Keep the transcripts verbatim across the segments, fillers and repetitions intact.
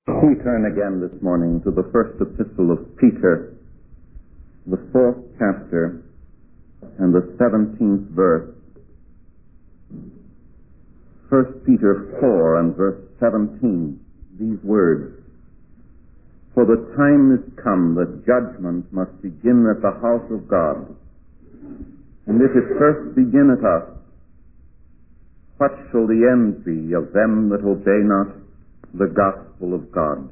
We turn again this morning to the first epistle of Peter, the fourth chapter and the seventeenth verse. First Peter four and verse seventeen, these words: "For the time is come that judgment must begin at the house of God. And if it first begin at us, what shall the end be of them that obey not the gospel of God?"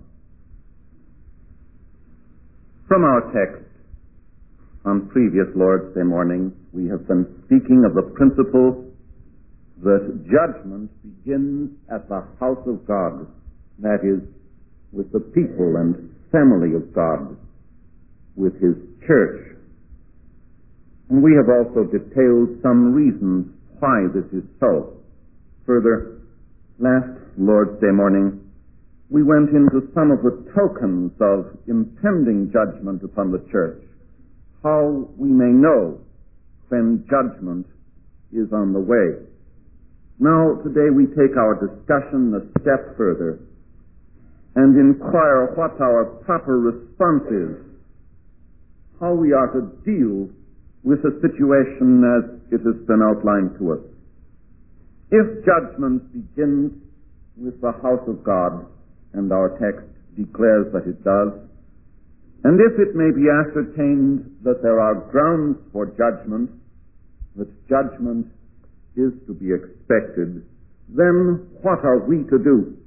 From our text on previous Lord's Day mornings, we have been speaking of the principle that judgment begins at the house of God, that is, with the people and family of God, with His church. And we have also detailed some reasons why this is so. Further, last Lord's Day morning, we went into some of the tokens of impending judgment upon the church, how we may know when judgment is on the way. Now, today we take our discussion a step further and inquire what our proper response is, how we are to deal with the situation as it has been outlined to us. If judgment begins with the house of God, and our text declares that it does, and if it may be ascertained that there are grounds for judgment, that judgment is to be expected, then what are we to do?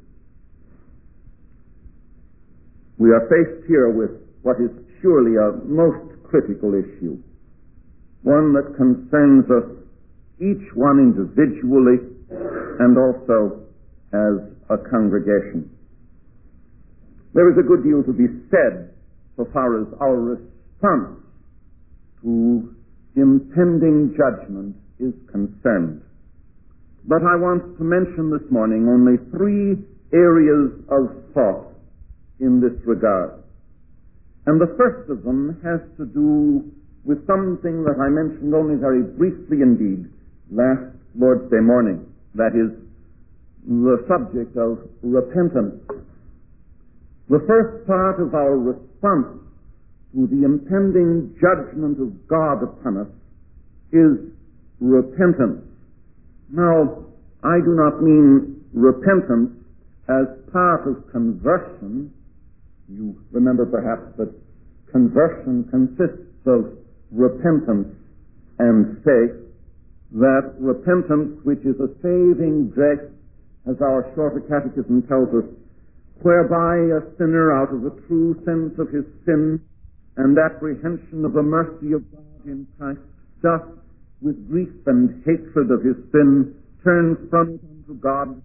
We are faced here with what is surely a most critical issue, one that concerns us each one individually and also as a congregation. There is a good deal to be said so far as our response to impending judgment is concerned. But I want to mention this morning only three areas of thought in this regard. And the first of them has to do with something that I mentioned only very briefly indeed last Lord's Day morning. That is the subject of repentance. The first part of our response to the impending judgment of God upon us is repentance. Now, I do not mean repentance as part of conversion. You remember perhaps that conversion consists of repentance and faith. That repentance, which is a saving grace, as our shorter catechism tells us, whereby a sinner, out of the true sense of his sin and apprehension of the mercy of God in Christ, doth, with grief and hatred of his sin, turn from it unto God,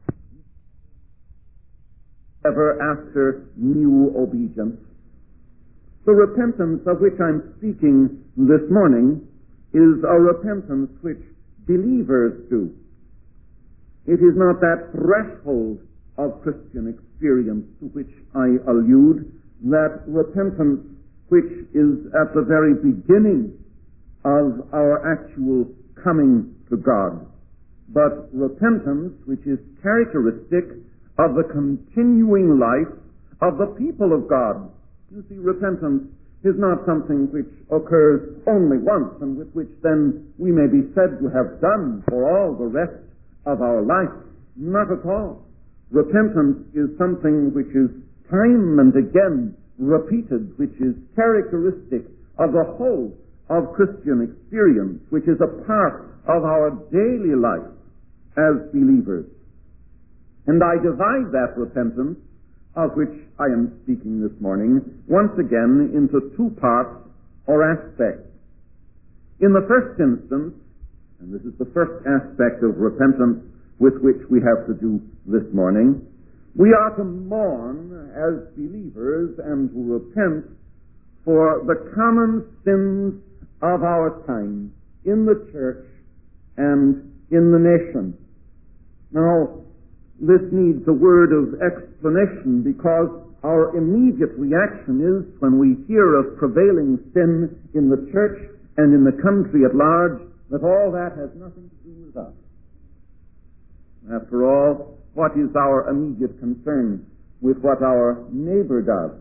ever after new obedience. The repentance of which I'm speaking this morning is a repentance which believers do. It is not that threshold of Christian experience to which I allude, that repentance which is at the very beginning of our actual coming to God, but repentance which is characteristic of the continuing life of the people of God. You see, repentance is not something which occurs only once and with which then we may be said to have done for all the rest of our life. Not at all. Repentance is something which is time and again repeated, which is characteristic of the whole of Christian experience, which is a part of our daily life as believers. And I divide that repentance, of which I am speaking this morning, once again into two parts or aspects. In the first instance, and this is the first aspect of repentance with which we have to do this morning, we are to mourn as believers and to repent for the common sins of our time in the church and in the nation. Now, this needs a word of explanation, because our immediate reaction is, when we hear of prevailing sin in the church and in the country at large, that all that has nothing to do with us. After all, what is our immediate concern? with what our neighbor does?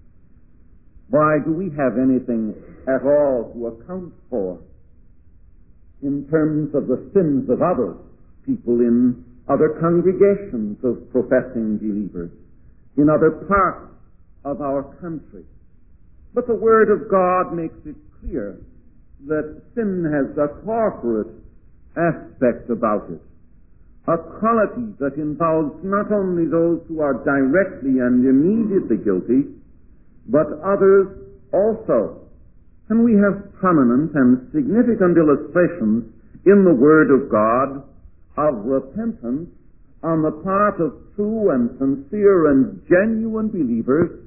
Why do we have anything at all to account for in terms of the sins of other people in other congregations of professing believers, in other parts of our country? But the Word of God makes it clear that sin has a corporate aspect about it, a quality that involves not only those who are directly and immediately guilty, but others also. And we have prominent and significant illustrations in the Word of God of repentance on the part of true and sincere and genuine believers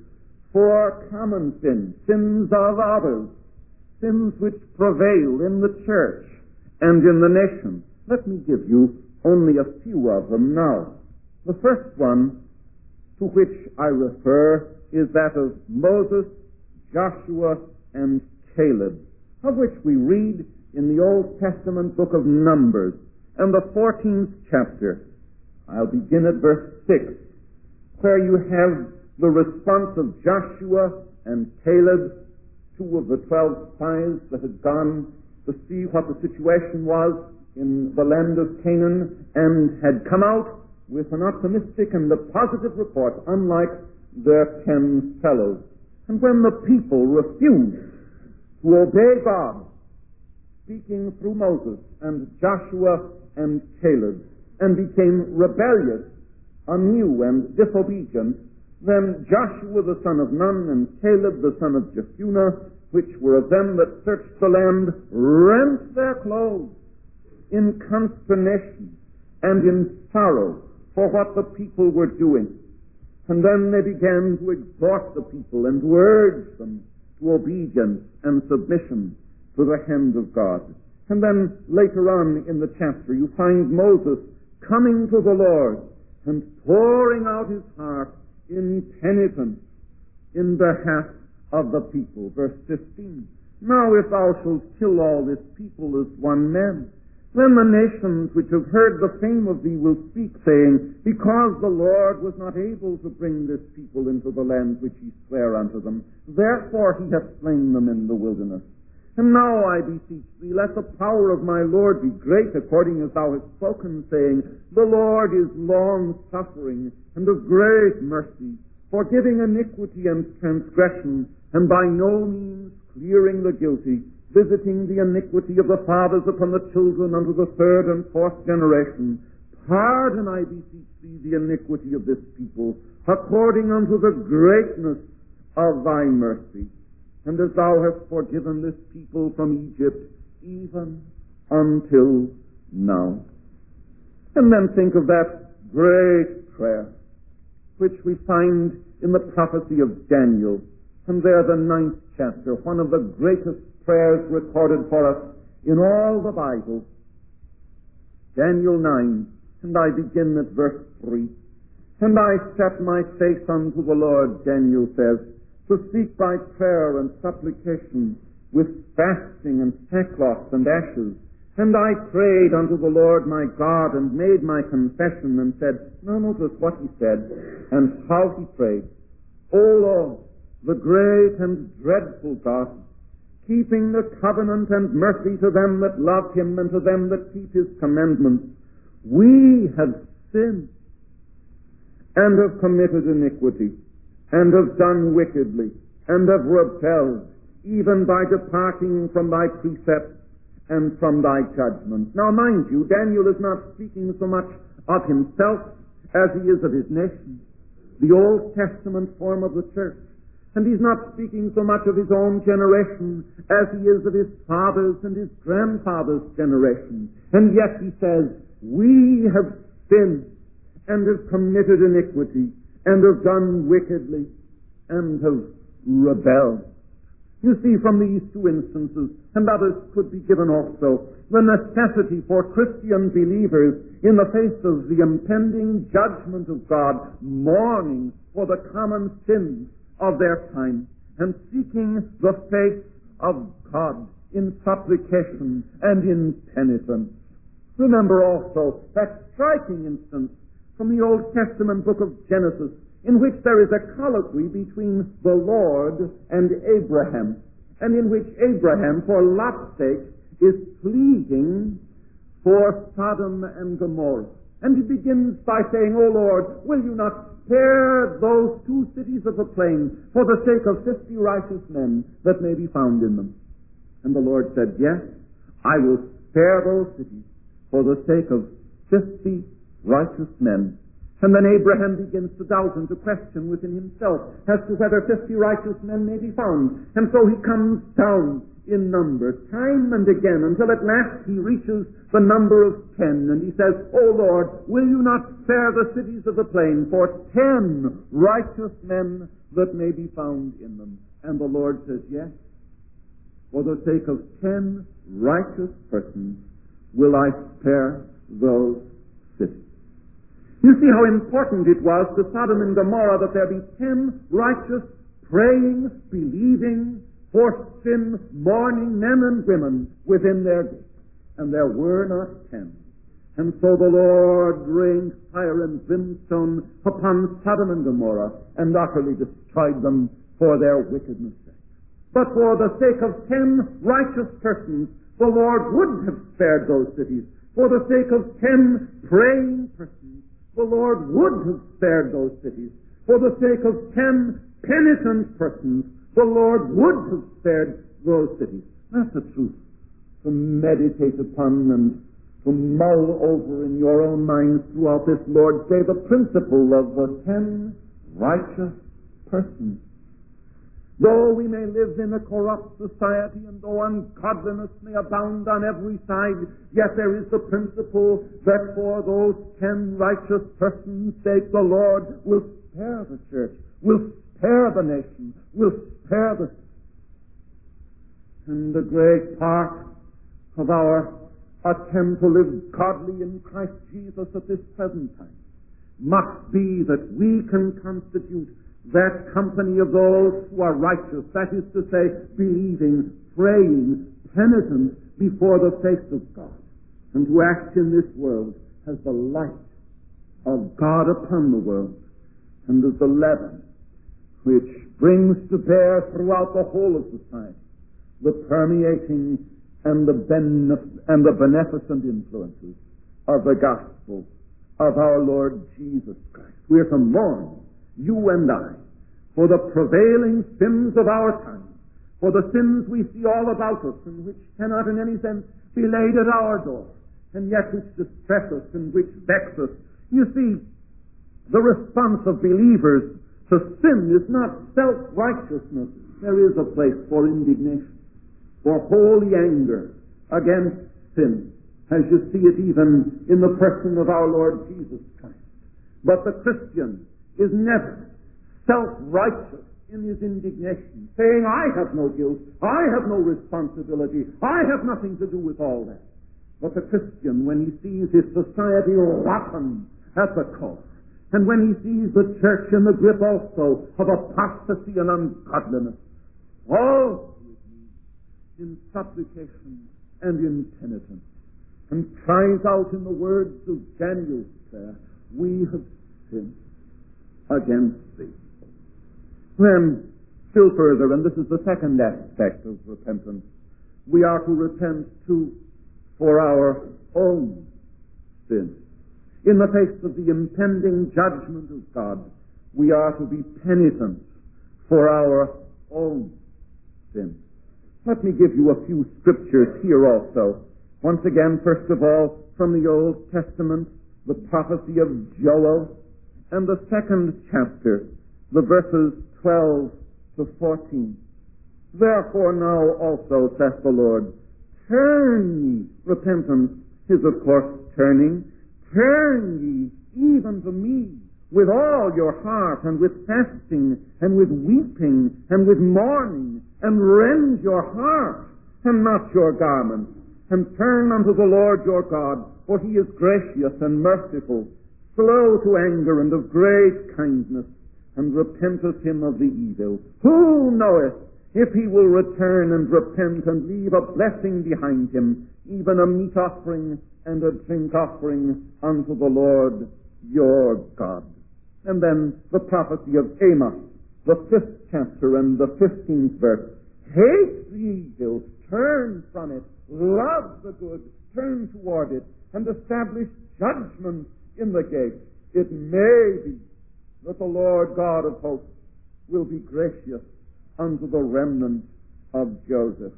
for common sins, sins of others, sins which prevail in the church and in the nation. Let me give you only a few of them now. The first one to which I refer is that of Moses, Joshua, and Caleb, of which we read in the Old Testament book of Numbers, and the fourteenth chapter. I'll begin at verse six, where you have the response of Joshua and Caleb, two of the twelve spies that had gone to see what the situation was in the land of Canaan, and had come out with an optimistic and a positive report, unlike their ten fellows. And when the people refused to obey God, speaking through Moses and Joshua and Caleb, and became rebellious, anew, and disobedient, then Joshua the son of Nun and Caleb the son of Jephunneh, which were of them that searched the land, rent their clothes in consternation and in sorrow for what the people were doing. And then they began to exhort the people and to urge them to obedience and submission to the hand of God. And then later on in the chapter you find Moses coming to the Lord and pouring out his heart in penitence in behalf of the people. Verse fifteen, now if thou shalt kill all this people as one man, then the nations which have heard the fame of thee will speak, saying, because the Lord was not able to bring this people into the land which he sware unto them, therefore he hath slain them in the wilderness. And now I beseech thee, let the power of my Lord be great, according as thou hast spoken, saying, the Lord is long-suffering and of great mercy, forgiving iniquity and transgression, and by no means clearing the guilty, visiting the iniquity of the fathers upon the children unto the third and fourth generation. Pardon, I beseech thee, the iniquity of this people, according unto the greatness of thy mercy. And as thou hast forgiven this people from Egypt, even until now. And then think of that great prayer, which we find in the prophecy of Daniel. And there the ninth chapter, one of the greatest prayers recorded for us in all the Bible. Daniel nine, and I begin at verse three. And I set my face unto the Lord, Daniel says, to seek by prayer and supplication with fasting and sackcloth and ashes. And I prayed unto the Lord my God and made my confession and said, now notice what he said and how he prayed. O Lord, the great and dreadful God, keeping the covenant and mercy to them that love him and to them that keep his commandments, we have sinned and have committed iniquity and have done wickedly and have rebelled, even by departing from thy precepts and from thy judgments. Now mind you, Daniel is not speaking so much of himself as he is of his nation, the Old Testament form of the church. And he's not speaking so much of his own generation as he is of his father's and his grandfather's generation. And yet he says, we have sinned and have committed iniquity and have done wickedly and have rebelled. You see, from these two instances, and others could be given also, the necessity for Christian believers in the face of the impending judgment of God, mourning for the common sins of their time, and seeking the face of God in supplication and in penitence. Remember also that striking instance from the Old Testament book of Genesis, in which there is a colloquy between the Lord and Abraham, and in which Abraham, for Lot's sake, is pleading for Sodom and Gomorrah. And he begins by saying, O Lord, will you not spare those two cities of the plain for the sake of fifty righteous men that may be found in them? And the Lord said, yes, I will spare those cities for the sake of fifty righteous men. And then Abraham begins to doubt and to question within himself as to whether fifty righteous men may be found. And so he comes down in numbers time and again until at last he reaches the number of ten. And he says, O Lord, will you not spare the cities of the plain for ten righteous men that may be found in them? And the Lord says, yes, for the sake of ten righteous persons will I spare those cities. You see how important it was to Sodom and Gomorrah that there be ten righteous, praying, believing, for sin, mourning men and women within their gates. And there were not ten. And so the Lord rained fire and brimstone upon Sodom and Gomorrah and utterly destroyed them for their wickedness' sake. But for the sake of ten righteous persons, the Lord would have spared those cities. For the sake of ten praying persons, the Lord would have spared those cities. For the sake of ten penitent persons, the Lord would have spared those cities. That's the truth to meditate upon and to mull over in your own minds throughout this Lord's Day, the principle of the ten righteous persons. Though we may live in a corrupt society and though ungodliness may abound on every side, yet there is the principle that for those ten righteous persons' sake the Lord will spare the church, will spare the nation, will spare the... And the great part of our attempt to live godly in Christ Jesus at this present time must be that we can constitute that company of those who are righteous, that is to say, believing, praying, penitent before the face of God, and who act in this world as the light of God upon the world, and as the leaven which brings to bear throughout the whole of society the permeating and the, benef- and the beneficent influences of the gospel of our Lord Jesus Christ. We are to mourn, you and I, for the prevailing sins of our time, for the sins we see all about us and which cannot in any sense be laid at our door, and yet which distress us and which vex us. You see, the response of believers to sin is not self-righteousness. There is a place for indignation, for holy anger against sin, as you see it even in the person of our Lord Jesus Christ. But the Christian is never self-righteous in his indignation, saying, I have no guilt, I have no responsibility, I have nothing to do with all that. But the Christian, when he sees his society rotten at the core, and when he sees the church in the grip also of apostasy and ungodliness, all in supplication and in penitence, and cries out in the words of Daniel's prayer, we have sinned against thee. Then, still further, and this is the second aspect of repentance, we are to repent too for our own sin. In the face of the impending judgment of God, we are to be penitent for our own sin. Let me give you a few scriptures here also. Once again, first of all, from the Old Testament, the prophecy of Joel, and the second chapter, the verses twelve to fourteen. Therefore now also, saith the Lord, turn ye, repentance is of course turning, turn ye even to me with all your heart, and with fasting, and with weeping, and with mourning, and rend your heart, and not your garments, and turn unto the Lord your God, for he is gracious and merciful, slow to anger, and of great kindness, and repenteth him of the evil. Who knoweth if he will return and repent and leave a blessing behind him, even a meat offering and a drink offering unto the Lord your God? And then the prophecy of Amos, the fifth chapter and the fifteenth verse. Hate the evil, turn from it, love the good, turn toward it, and establish judgment in the gate. It may be that the Lord God of hosts will be gracious unto the remnant of Joseph.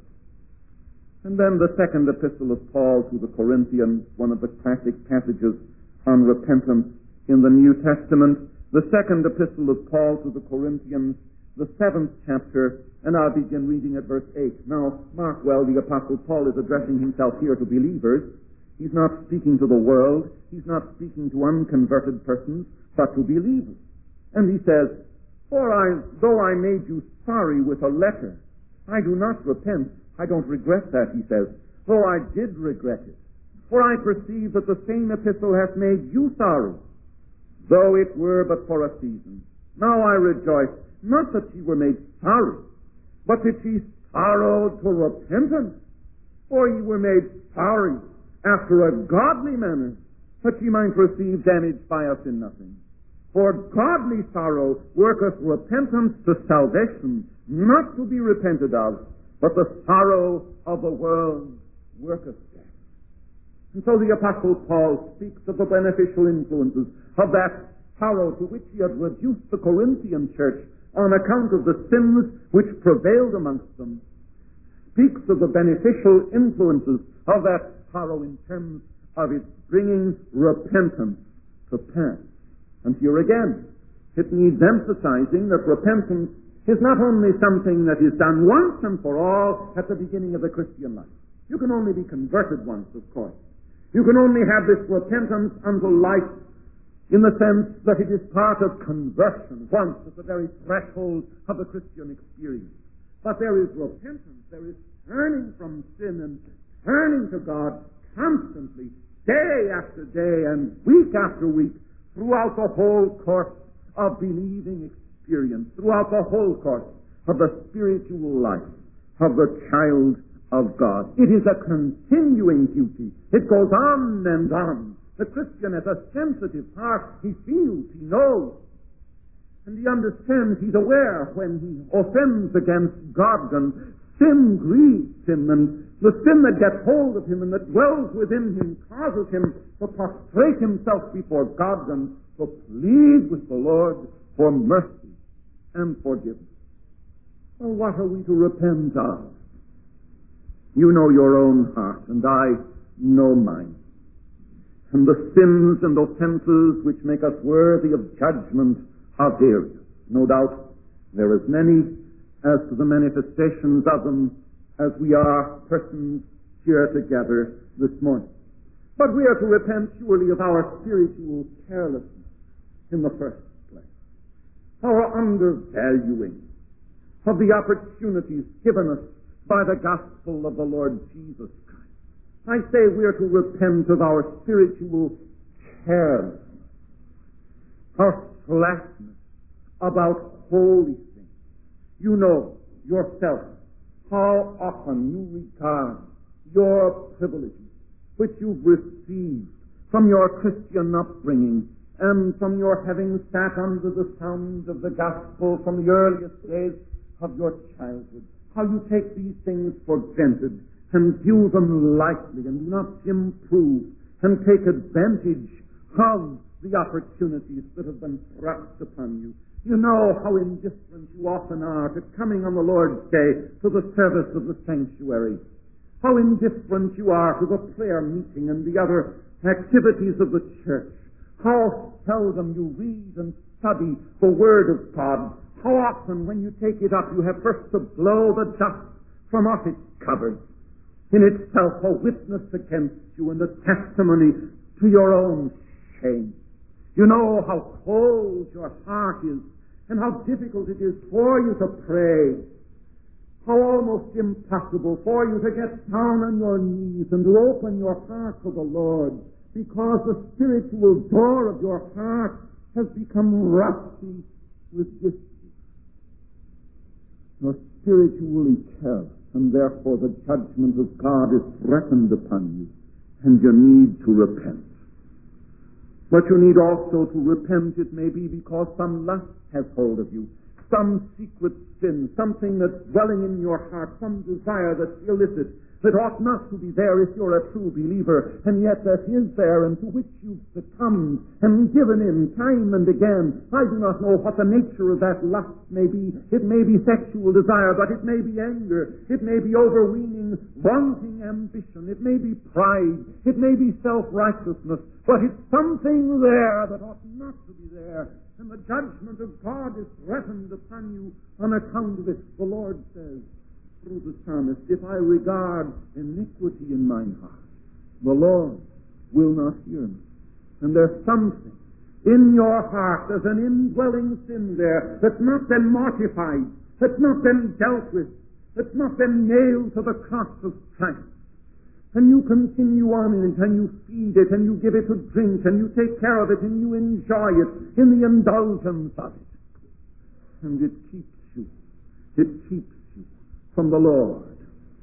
And then the second epistle of Paul to the Corinthians, one of the classic passages on repentance in the New Testament. The second epistle of Paul to the Corinthians, the seventh chapter, and I'll begin reading at verse eight. Now, mark well, the Apostle Paul is addressing himself here to believers. He's not speaking to the world. He's not speaking to unconverted persons, but to believers. And he says, For I, though I made you sorry with a letter, I do not repent. I don't regret that, he says, though I did regret it. For I perceive that the same epistle hath made you sorry, though it were but for a season. Now I rejoice, not that ye were made sorry, but that ye sorrowed to repentance. For ye were made sorry after a godly manner, that ye might receive damage by us in nothing. For godly sorrow worketh repentance to salvation, not to be repented of, but the sorrow of the world worketh death. And so the Apostle Paul speaks of the beneficial influences of that sorrow to which he had reduced the Corinthian church on account of the sins which prevailed amongst them, speaks of the beneficial influences of that sorrow in terms of its bringing repentance to pass. And here again, it needs emphasizing that repentance is not only something that is done once and for all at the beginning of the Christian life. You can only be converted once, of course. You can only have this repentance unto life in the sense that it is part of conversion once at the very threshold of the Christian experience. But there is repentance, there is turning from sin and turning to God constantly, day after day and week after week, throughout the whole course of believing experience, throughout the whole course of the spiritual life of the child of God. It is a continuing duty. It goes on and on. The Christian has a sensitive heart. He feels, he knows, and he understands, he's aware when he offends against God, and sin grieves him, and the sin that gets hold of him and that dwells within him causes him to prostrate himself before God and to plead with the Lord for mercy and forgiveness. Well, what are we to repent of? You know your own heart, and I know mine. And the sins and offenses which make us worthy of judgment are various. No doubt there are as many as to the manifestations of them as we are persons here together this morning. But we are to repent surely of our spiritual carelessness in the first place, our undervaluing of the opportunities given us by the gospel of the Lord Jesus Christ. I say we are to repent of our spiritual carelessness, our slackness about holy things. You know yourself how often you regard your privileges which you've received from your Christian upbringing and from your having sat under the sound of the gospel from the earliest days of your childhood, how you take these things for granted and view them lightly and do not improve and take advantage of the opportunities that have been thrust upon you. You know how indifferent you often are to coming on the Lord's Day to the service of the sanctuary, how indifferent you are to the prayer meeting and the other activities of the church, how seldom you read and study the Word of God, how often when you take it up you have first to blow the dust from off its covers, in itself a witness against you and a testimony to your own shame. You know how cold your heart is and how difficult it is for you to pray, how almost impossible for you to get down on your knees and to open your heart to the Lord, because the spiritual door of your heart has become rusty with disuse. You're spiritually careless, and therefore the judgment of God is threatened upon you, and you need to repent. But you need also to repent, it may be, because some lust has hold of you, some secret sin, something that's dwelling in your heart, some desire that's illicit, that ought not to be there if you're a true believer, and yet that is there, and to which you've succumbed and given in time and again. I do not know what the nature of that lust may be. It may be sexual desire, but it may be anger. It may be overweening, vaunting ambition. It may be pride. It may be self-righteousness. But it's something there that ought not to be there. And the judgment of God is threatened upon you on account of it. The Lord says through the psalmist, if I regard iniquity in mine heart, the Lord will not hear me. And there's something in your heart, there's an indwelling sin there that's not been mortified, that's not been dealt with, that's not been nailed to the cross of Christ. And you continue on in it, and you feed it, and you give it to drink, and you take care of it, and you enjoy it in the indulgence of it. And it keeps you. It keeps you from the Lord,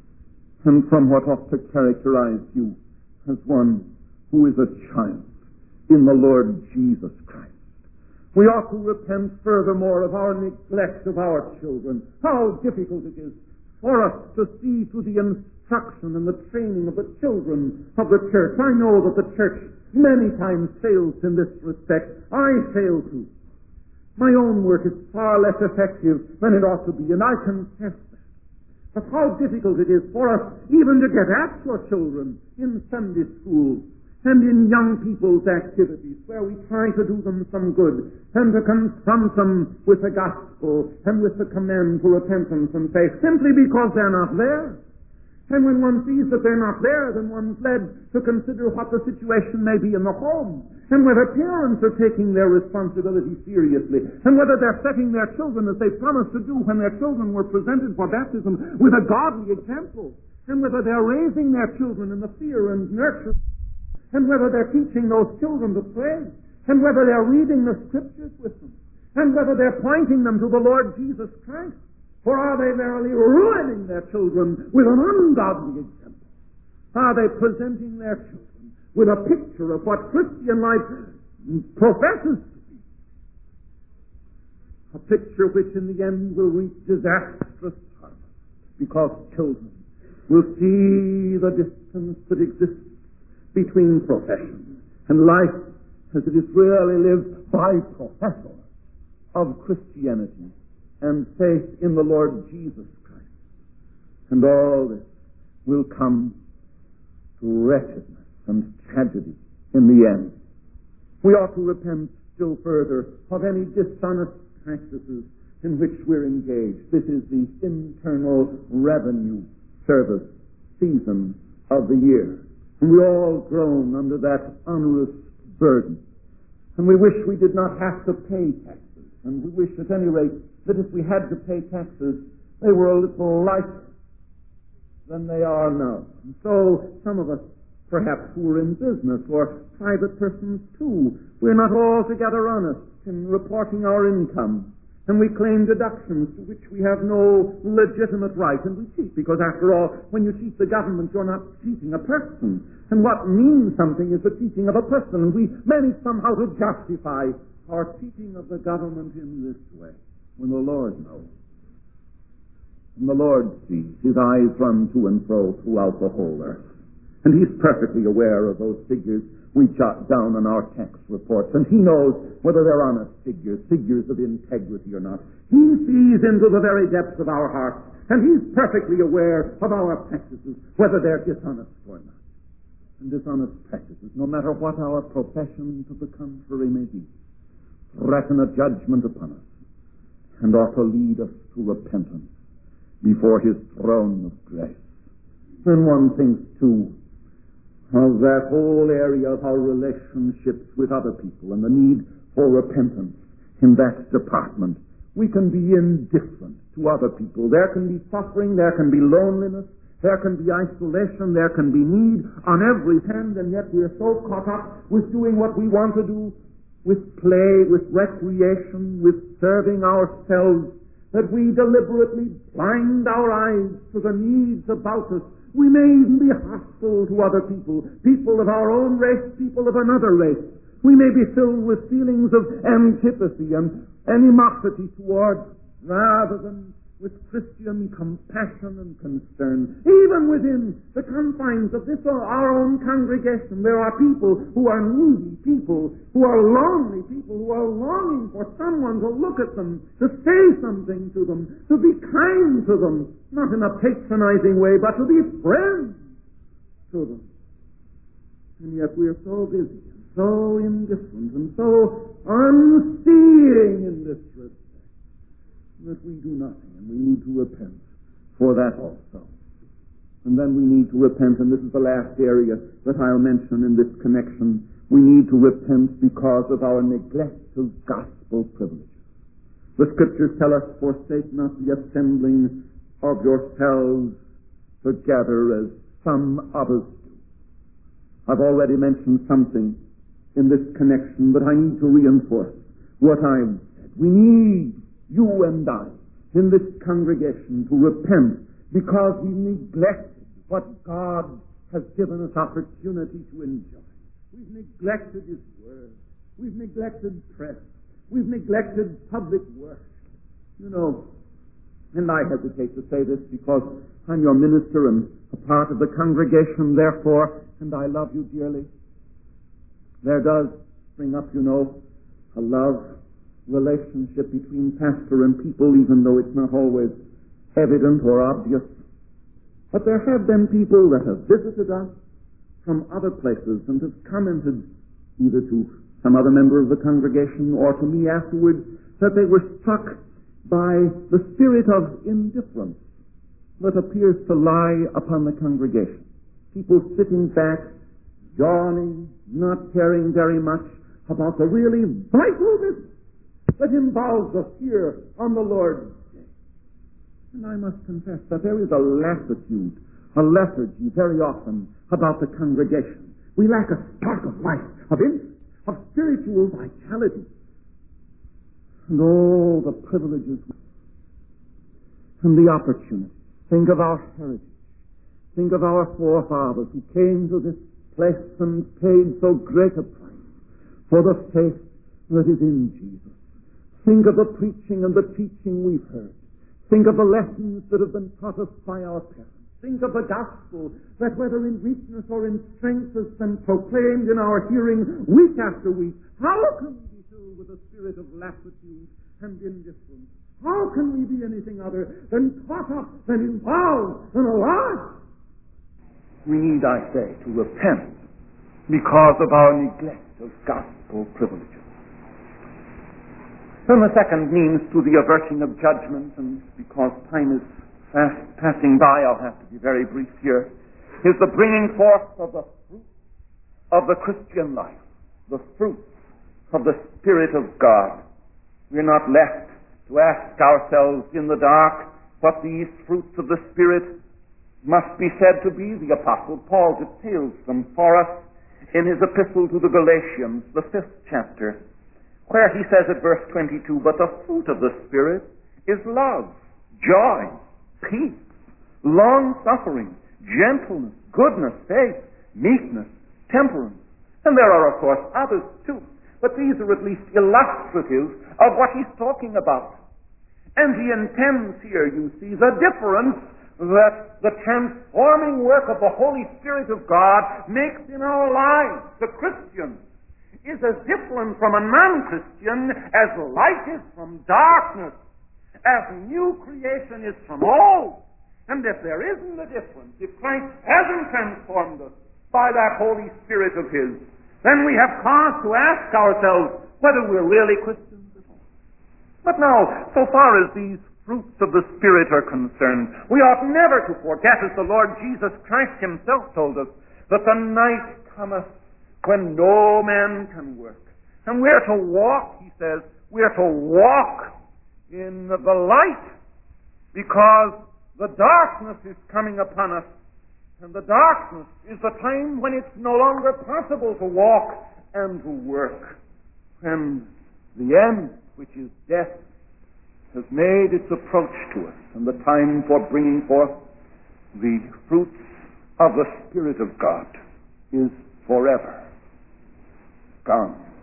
and from what ought to characterize you as one who is a child in the Lord Jesus Christ. We ought to repent furthermore of our neglect of our children. How difficult it is for us to see through the instruction and the training of the children of the church. I know that the church many times fails in this respect. I fail to. My own work is far less effective than it ought to be, and I confess that. But how difficult it is for us even to get at your children in Sunday school and in young people's activities, where we try to do them some good and to confront them with the gospel and with the command to repentance and faith, simply because they're not there. And when one sees that they're not there, then one's led to consider what the situation may be in the home, and whether parents are taking their responsibility seriously, and whether they're setting their children, as they promised to do when their children were presented for baptism, with a godly example, and whether they're raising their children in the fear and nurture, and whether they're teaching those children to pray, and whether they're reading the scriptures with them, and whether they're pointing them to the Lord Jesus Christ. For are they verily ruining their children with an ungodly example? Are they presenting their children with a picture of what Christian life professes to be? A picture which in the end will reap disastrous harvest, because children will see the distance that exists between profession and life as it is really lived by professors of Christianity and faith in the Lord Jesus Christ. And all this will come to wretchedness and tragedy in the end. We ought to repent still further of any dishonest practices in which we're engaged. This is the Internal Revenue Service season of the year. And we all groan under that onerous burden. And we wish we did not have to pay taxes. And we wish at any rate that if we had to pay taxes, they were a little lighter than they are now. And so some of us, perhaps who are in business or private persons too, we're not altogether honest in reporting our income. And we claim deductions to which we have no legitimate right, and we cheat, because after all, when you cheat the government, you're not cheating a person. And what means something is the cheating of a person, and we manage somehow to justify our cheating of the government in this way, when the Lord knows. And the Lord sees. His eyes run to and fro throughout the whole earth. And He's perfectly aware of those figures we jot down on our tax reports. And He knows whether they're honest figures, figures of integrity or not. He sees into the very depths of our hearts. And He's perfectly aware of our practices, whether they're dishonest or not. And dishonest practices, no matter what our profession to the contrary may be, threaten a judgment upon us and ought to lead us to repentance before His throne of grace. And one thinks, too, of that whole area of our relationships with other people and the need for repentance in that department. We can be indifferent to other people. There can be suffering, there can be loneliness, there can be isolation, there can be need on every hand, and yet we're so caught up with doing what we want to do, with play, with recreation, with serving ourselves, that we deliberately blind our eyes to the needs about us. We may even be hostile to other people, people of our own race, people of another race, We may be filled with feelings of antipathy and animosity towards, rather than with Christian compassion and concern. Even within the confines of this or our own congregation, there are people who are needy, people who are lonely, people who are longing for someone to look at them, to say something to them, to be kind to them, not in a patronizing way, but to be friends to them. And yet we are so busy, and so indifferent, and so unseeing in this respect, that we do nothing, and we need to repent for that also. And then we need to repent, and this is the last area that I'll mention in this connection. We need to repent because of our neglect of gospel privileges. The Scriptures tell us, forsake not the assembling of yourselves together as some others do. I've already mentioned something in this connection, but I need to reinforce what I've said. We need you and I, in this congregation, to repent because we neglected what God has given us opportunity to enjoy. We've neglected His Word. We've neglected prayer. We've neglected public worship. You know, and I hesitate to say this because I'm your minister and a part of the congregation, therefore, and I love you dearly. There does spring up, you know, a love relationship between pastor and people, even though it's not always evident or obvious. But there have been people that have visited us from other places and have commented either to some other member of the congregation or to me afterwards that they were struck by the spirit of indifference that appears to lie upon the congregation. People sitting back, yawning, not caring very much about the really vital business that involves us here on the Lord's Day. And I must confess that there is a lassitude, a lethargy very often about the congregation. We lack a spark of life, of interest, of spiritual vitality. And all the privileges and the opportunities. Think of our heritage. Think of our forefathers who came to this place and paid so great a price for the faith that is in Jesus. Think of the preaching and the teaching we've heard. Think of the lessons that have been taught us by our parents. Think of the gospel that, whether in weakness or in strength, has been proclaimed in our hearing week after week. How can we be filled with a spirit of lassitude and indifference? How can we be anything other than caught up and involved and alive? We need, I say, to repent because of our neglect of gospel privileges. Then the second means to the averting of judgment, and because time is fast passing by, I'll have to be very brief here, is the bringing forth of the fruit of the Christian life, the fruit of the Spirit of God. We're not left to ask ourselves in the dark what these fruits of the Spirit must be said to be. The Apostle Paul details them for us in his epistle to the Galatians, the fifth chapter, where he says at verse twenty-two, but the fruit of the Spirit is love, joy, peace, long-suffering, gentleness, goodness, faith, meekness, temperance. And there are, of course, others too. But these are at least illustrative of what he's talking about. And he intends here, you see, the difference that the transforming work of the Holy Spirit of God makes in our lives. The Christian is as different from a non-Christian as light is from darkness, as new creation is from old. And if there isn't a difference, if Christ hasn't transformed us by that Holy Spirit of His, then we have cause to ask ourselves whether we're really Christians at all. But now, so far as these fruits of the Spirit are concerned, we ought never to forget, as the Lord Jesus Christ Himself told us, that the night cometh when no man can work. And we're to walk, He says, we're to walk in the light, because the darkness is coming upon us. And the darkness is the time when it's no longer possible to walk and to work. And the end, which is death, has made its approach to us. And the time for bringing forth the fruits of the Spirit of God is forever gone.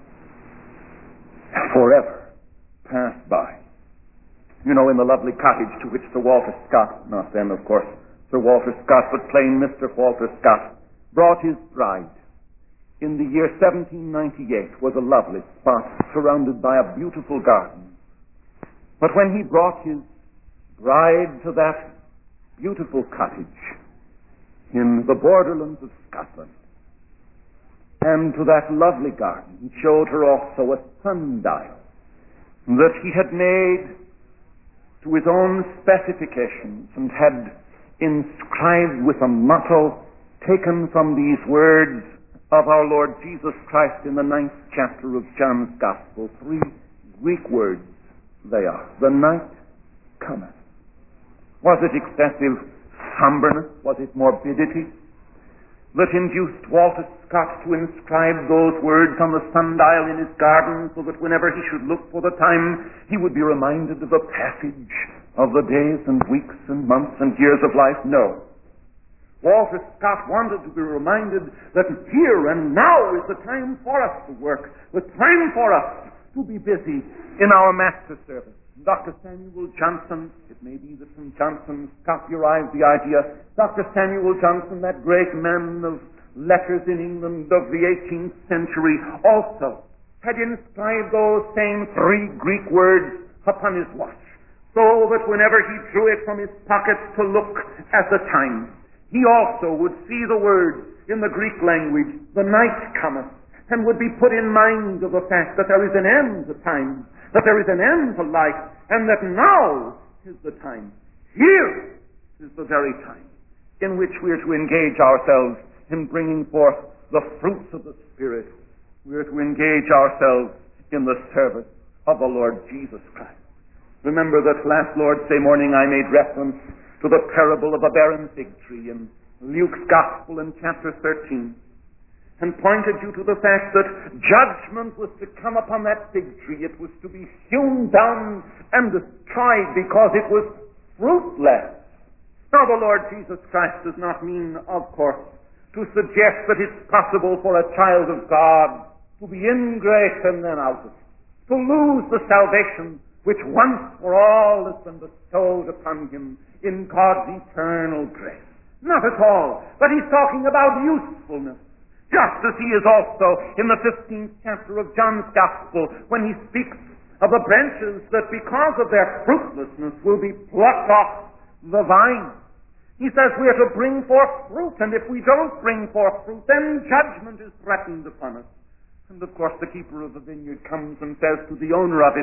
forever pass by. You know, in the lovely cottage to which Sir Walter Scott, not then, of course, Sir Walter Scott, but plain Mister Walter Scott, brought his bride in the year seventeen ninety-eight, was a lovely spot surrounded by a beautiful garden. But when he brought his bride to that beautiful cottage in the borderlands of Scotland, and to that lovely garden, he showed her also a sundial that he had made to his own specifications and had inscribed with a motto taken from these words of our Lord Jesus Christ in the ninth chapter of John's Gospel. Three Greek words they are. The night cometh. Was it excessive somberness? Was it morbidity that induced Walter Scott to inscribe those words on the sundial in his garden so that whenever he should look for the time, he would be reminded of the passage of the days and weeks and months and years of life? No. Walter Scott wanted to be reminded that here and now is the time for us to work, the time for us to be busy in our master service. Doctor Samuel Johnson, it may be that from Johnson Scott derived the idea, Doctor Samuel Johnson, that great man of letters in England of the eighteenth century, also had inscribed those same three Greek words upon his watch, so that whenever he drew it from his pocket to look at the time, he also would see the words in the Greek language, the night cometh, and would be put in mind of the fact that there is an end to time, that there is an end to life, and that now is the time. Here is the very time in which we are to engage ourselves in bringing forth the fruits of the Spirit. We are to engage ourselves in the service of the Lord Jesus Christ. Remember that last Lord's Day morning I made reference to the parable of a barren fig tree in Luke's Gospel in chapter thirteen, and pointed you to the fact that judgment was to come upon that fig tree. It was to be hewn down and destroyed because it was fruitless. Now the Lord Jesus Christ does not mean, of course, to suggest that it's possible for a child of God to be ingrate and then out of it, to lose the salvation which once for all has been bestowed upon him in God's eternal grace. Not at all. But he's talking about usefulness. Just as he is also in the fifteenth chapter of John's Gospel when he speaks of the branches that because of their fruitlessness will be plucked off the vine. He says we are to bring forth fruit, and if we don't bring forth fruit, then judgment is threatened upon us. And of course the keeper of the vineyard comes and says to the owner of it,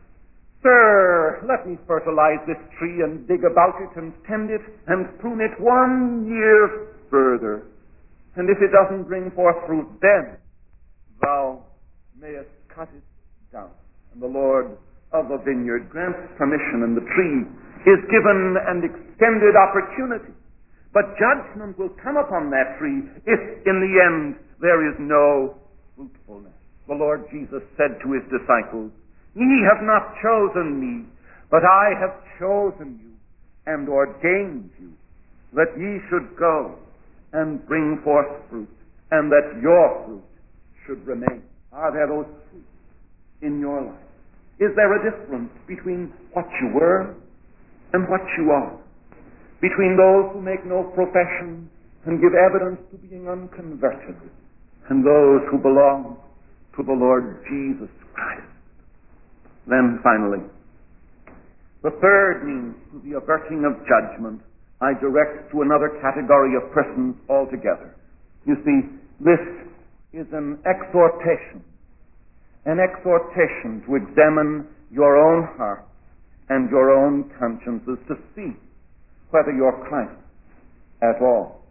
"Sir, let me fertilize this tree and dig about it and tend it and prune it one year further. And if it doesn't bring forth fruit, then thou mayest cut it down." And the Lord of the vineyard grants permission, and the tree is given an extended opportunity. But judgment will come upon that tree if in the end there is no fruitfulness. The Lord Jesus said to his disciples, "Ye have not chosen me, but I have chosen you and ordained you, that ye should go and bring forth fruit, and that your fruit should remain." Are there those fruits in your life? Is there a difference between what you were and what you are? Between those who make no profession and give evidence to being unconverted, and those who belong to the Lord Jesus Christ? Then finally, the third means to the averting of judgment I direct to another category of persons altogether. You see, this is an exhortation, an exhortation to examine your own heart and your own consciences to see whether you're Christ at all.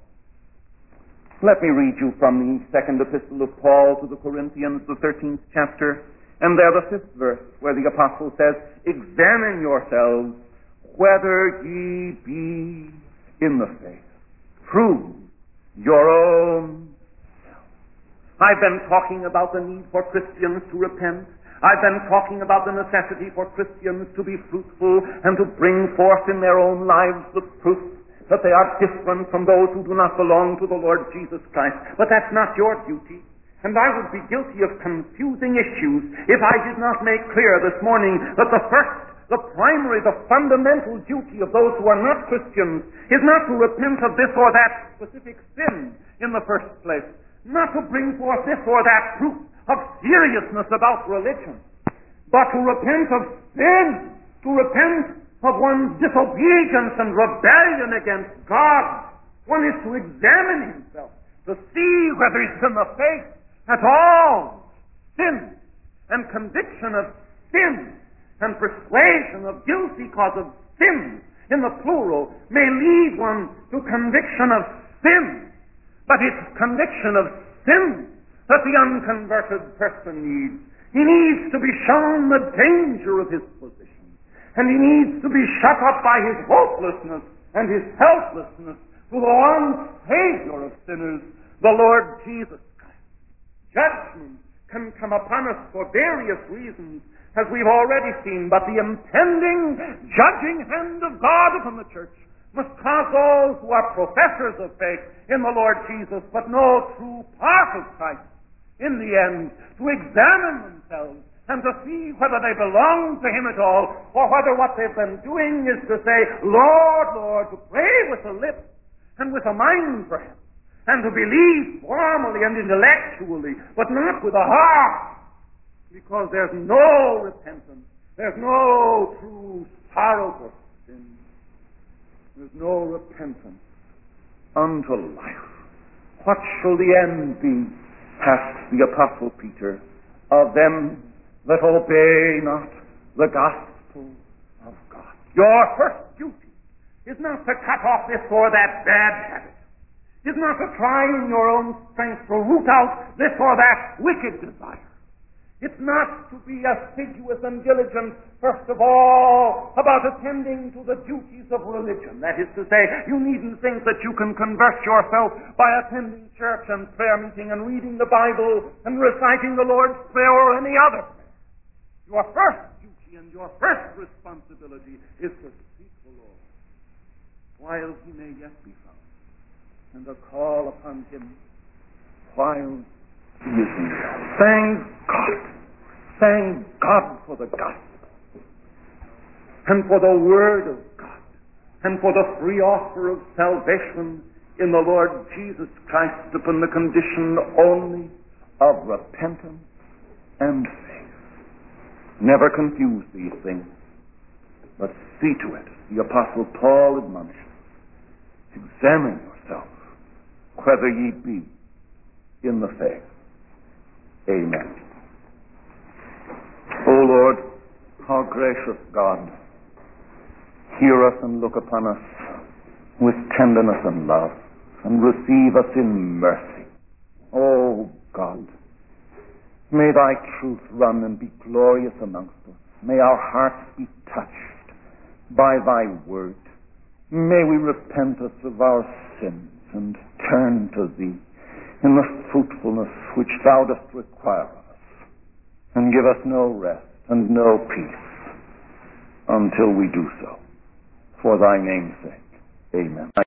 Let me read you from the second epistle of Paul to the Corinthians, the thirteenth chapter, and there the fifth verse, where the apostle says, "Examine yourselves whether ye be in the faith. Prove your own self." I've been talking about the need for Christians to repent. I've been talking about the necessity for Christians to be fruitful and to bring forth in their own lives the proof that they are different from those who do not belong to the Lord Jesus Christ. But that's not your duty. And I would be guilty of confusing issues if I did not make clear this morning that the first, the primary, the fundamental duty of those who are not Christians is not to repent of this or that specific sin in the first place, not to bring forth this or that proof of seriousness about religion, but to repent of sin, to repent of one's disobedience and rebellion against God. One is to examine himself, to see whether he's in the faith at all. Sin and conviction of sin and persuasion of guilty cause of sin in the plural may lead one to conviction of sin, but it's conviction of sin that the unconverted person needs. He needs to be shown the danger of his position, and he needs to be shut up by his hopelessness and his helplessness to the one Savior of sinners, the Lord Jesus Christ. Judgment can come upon us for various reasons, as we've already seen, but the impending judging hand of God upon the church must cause those who are professors of faith in the Lord Jesus, but no true part of Christ, in the end, to examine themselves and to see whether they belong to Him at all, or whether what they've been doing is to say, Lord, Lord, to pray with the lips and with a mind perhaps, and to believe formally and intellectually, but not with a heart, because there's no repentance, there's no true sorrow for sin, there's no repentance unto life. What shall the end be, asked the Apostle Peter, of them that obey not the gospel of God? Your first duty is not to cut off this or that bad habit, is not to try in your own strength to root out this or that wicked desire. It's not to be assiduous and diligent, first of all, about attending to the duties of religion. That is to say, you needn't think that you can convert yourself by attending church and prayer meeting and reading the Bible and reciting the Lord's Prayer or any other prayer. Your first duty and your first responsibility is to seek the Lord while He may yet be found, and to call upon Him while He is near. Thank God. Thank God for the gospel and for the Word of God and for the free offer of salvation in the Lord Jesus Christ upon the condition only of repentance and faith. Never confuse these things, but see to it. The Apostle Paul admonishes, examine yourself whether ye be in the faith. Amen. O Lord, how gracious God, hear us and look upon us with tenderness and love, and receive us in mercy. O God, may Thy truth run and be glorious amongst us. May our hearts be touched by Thy word. May we repent us of our sins and turn to Thee in the fruitfulness which Thou dost require of us, and give us no rest and no peace until we do so. For Thy name's sake, amen.